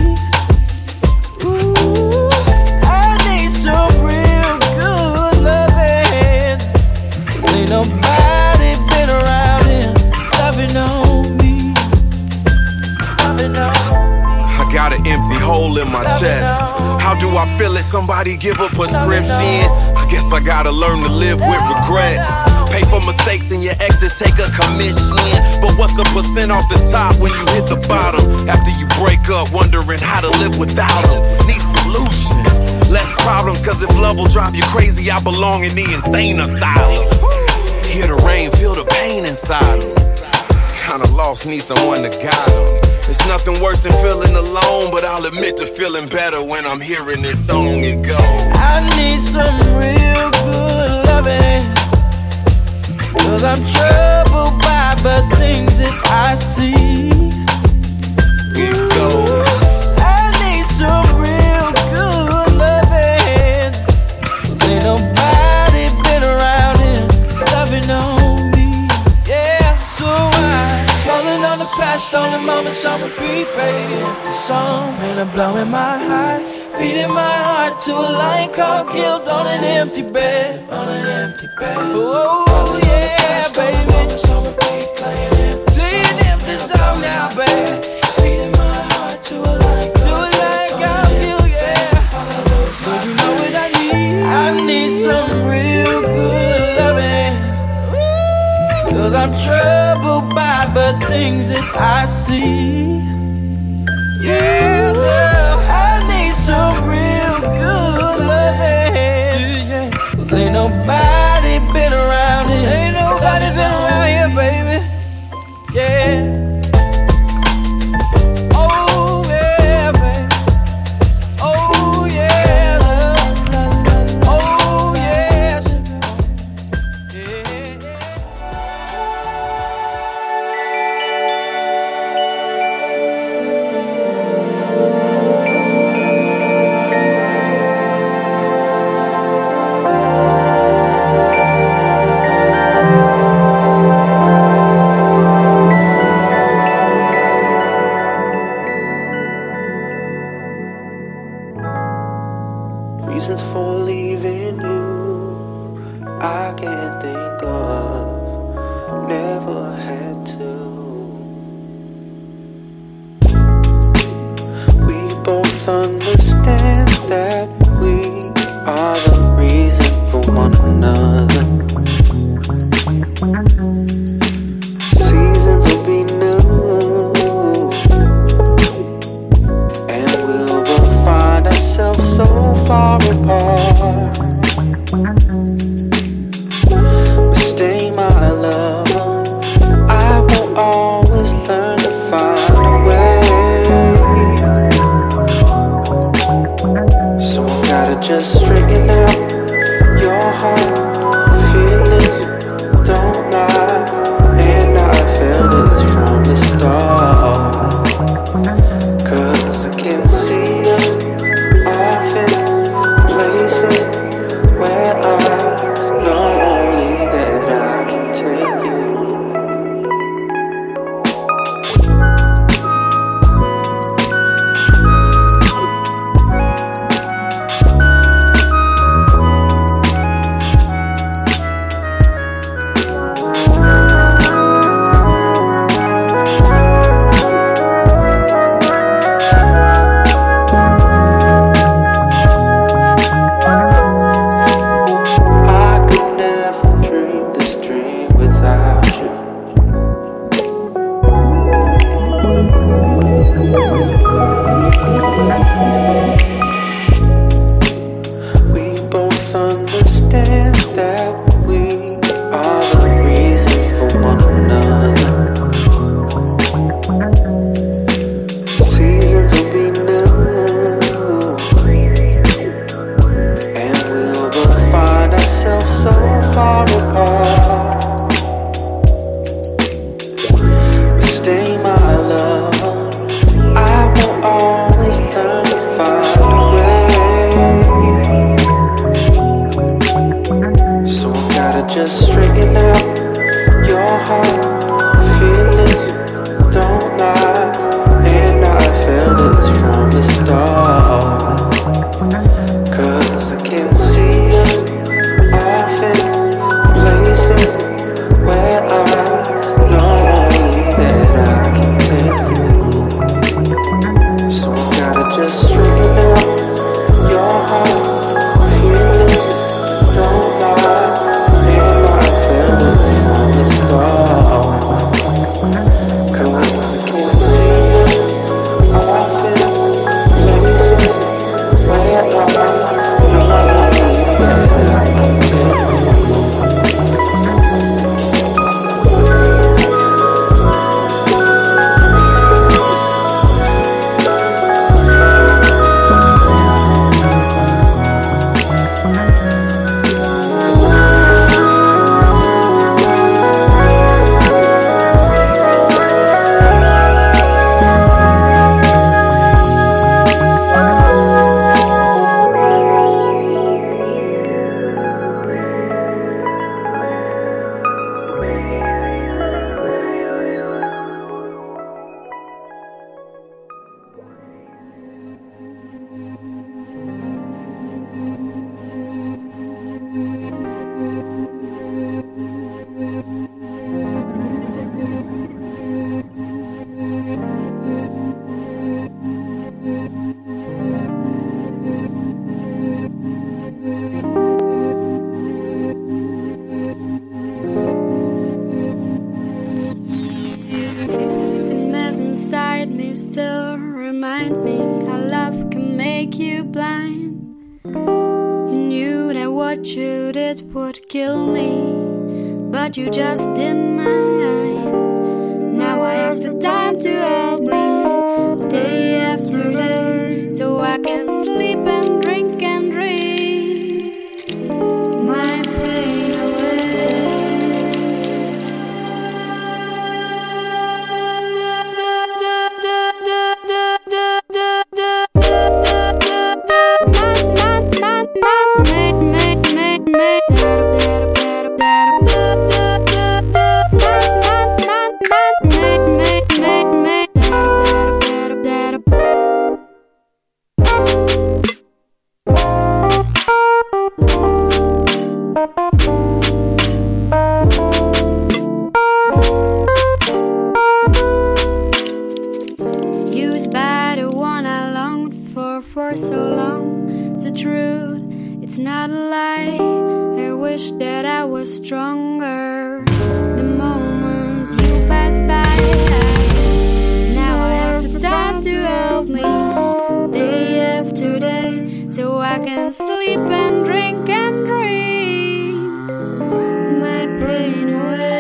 Ooh, I need some real good loving. Ain't nobody been around here loving on me. Loving on me. I got an empty hole in my chest. How do I feel it? Somebody give a prescription. I guess I gotta learn to live with regrets. Pay for mistakes and your exes take a commission. But what's a percent off the top when you hit the bottom? After you break up, wondering how to live without them. Need solutions, less problems, 'cause if love will drive you crazy, I belong in the insane asylum. Hear the rain, feel the pain inside them. Kinda lost, need someone to guide them. It's nothing worse than feeling alone, but I'll admit to feeling better when I'm hearing this song. It goes, I need some real good loving, 'cause I'm troubled by the things that I see. it goes. I need some real good loving. Ain't nobody been around here loving on me. Yeah, so I rolling on the past, stolen moments on repeat, baby. The song, man, I'm blowing my heart, feeding my heart to a lion called killed on an empty bed, on an empty bed. Oh yeah, baby. Playing empty song now, baby. Feeding my heart to a lion called killed, yeah. So you know what I need? I need some real good loving, 'cause I'm troubled by the things that I see. Yeah, love, I need some real good loving, 'cause ain't nobody been around here. Ain't nobody been around here, baby. Yeah. Oh, yeah, baby. Oh, yeah, love. Oh, yeah, sugar. Yeah, yeah. Reasons for leaving you, I can't think of, never had to. both understand that we are the reason for one another. Seasons will be new, and we'll both find ourselves so far apart. But stay my lover, I will always learn to find a way. So I gotta just straighten out your heart. Feelings don't lie, and I felt it from the start. Cause I can see us off in places where I know only that I can take you. I could never dream this dream without you. We both understand that we are the reason for one another. Seasons will be new, and we'll both find ourselves so far apart. But stay my lover, I will always learn to find a way. So I gotta just straighten out your heart. Feelings don't lie, and I felt it from the start. Cause I can see us off in places where I know only that I can take you. So I gotta just straighten out your heart. Feelings don't lie, and I felt it from the start. Cause I can see us off in places where I know only that I can take you. The mess inside me still reminds me how love can make you blind. You knew that what you did would kill me, but you just didn't mind. Now I ask the time to help me day after day, so I can sleep and drink and dream my pain away. Make for so long. The truth, it's not a lie. I wish that I was stronger. The moments you pass by, now I have the time to help me day after day, so I can sleep and drink and dream my pain away.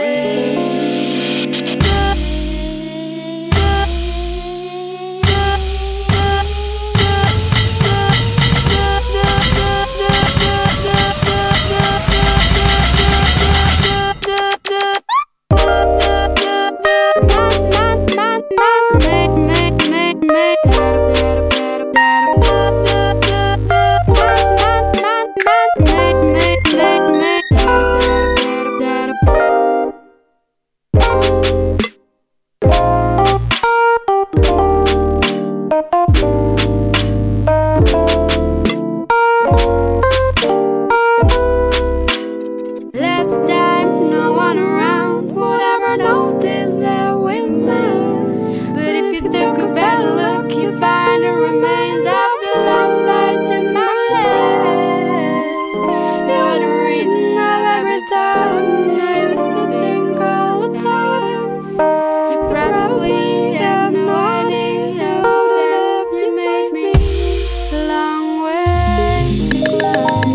Last time, no one around would ever notice that we met. But if you took a better look, you find the remains of the love bites in my head. You're the reason of every time I used to think all the time. You probably have no idea how that you made me a long way to climb.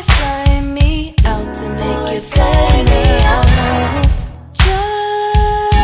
Fly me out. Just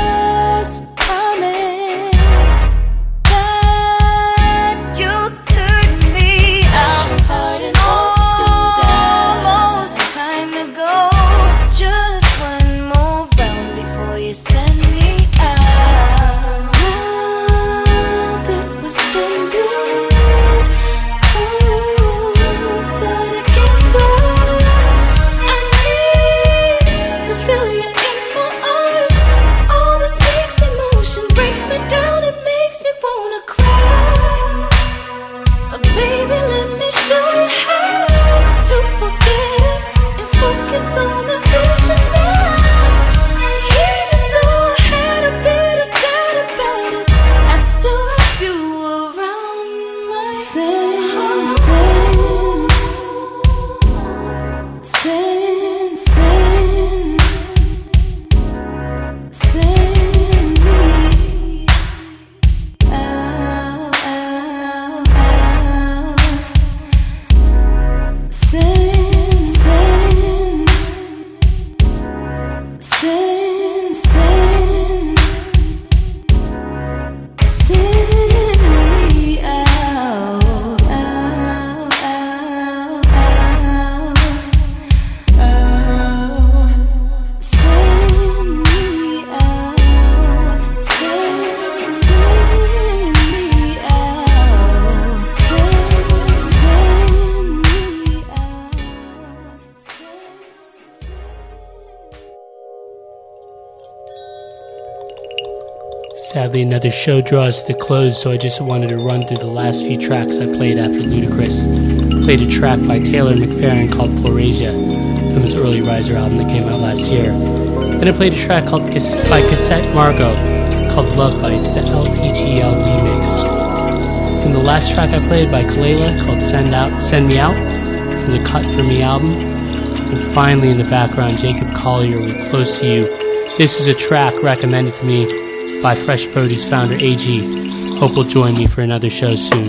Sadly, another show draws to the close, so I just wanted to run through the last few tracks I played after Ludacris played a track by Taylor McFerrin called Florasia from his early Riser album that came out last year. Then I played a track called by Cassette Margot called Love Bites, the L T G L remix. And the last track I played by Kalela called Send Out, Send Me Out from the Cut For Me album. And finally in the background, Jacob Collier with Close To You. This is a track recommended to me by Fresh Produce founder A G. Hope will join me for another show soon.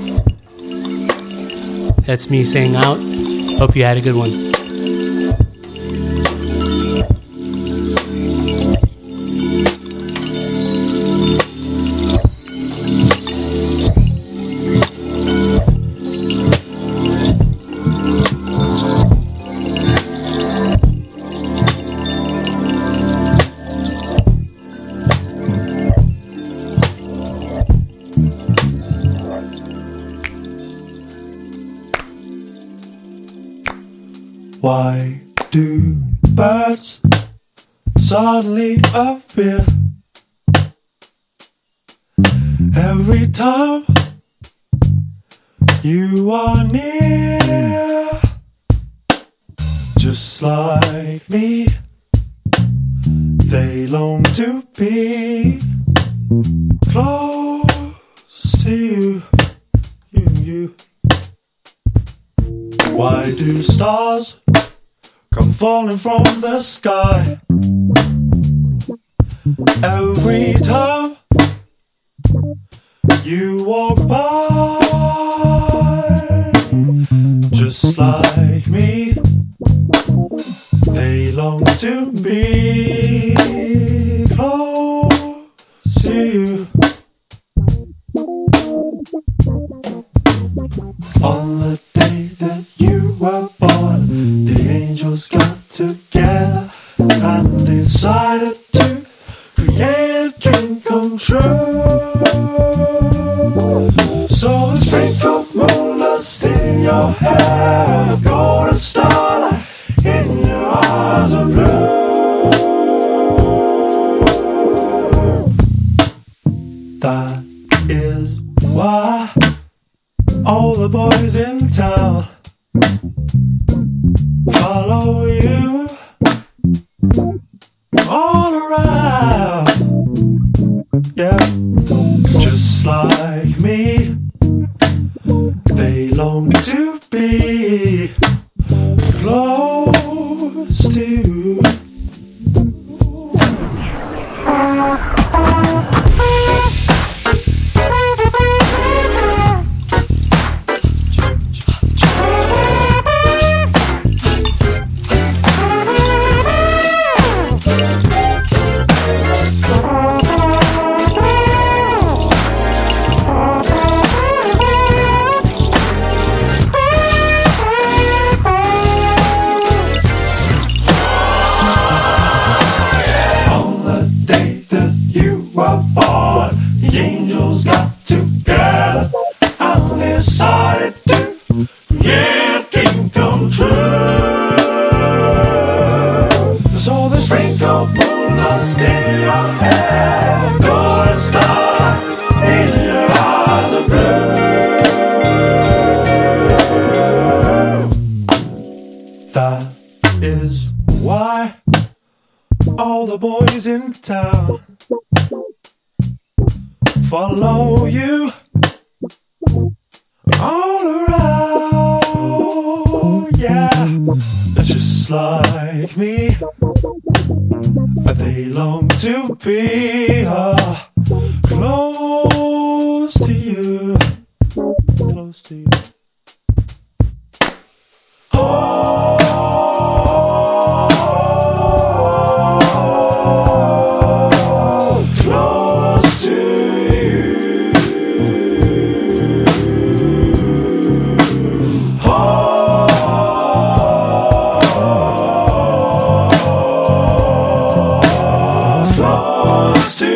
That's me saying out. Hope you had a good one. Why do birds suddenly appear every time you are near? Just like me, they long to be close to you, you, you. Why do stars come falling from the sky every time you walk by? Just like me, they long to be close to you. On the day that you were born, the angels got together and decided to create a dream come true. So a sprinkled moon lust in your hair, a golden starlight in your eyes of blue. That is why all the boys in town follow you all around. Yeah, just like me, they long to be close to you. That is why all the boys in town follow you all around. Yeah, just like me, they long to be uh, close to you, close to you. Oh, close to you. Oh, close to you.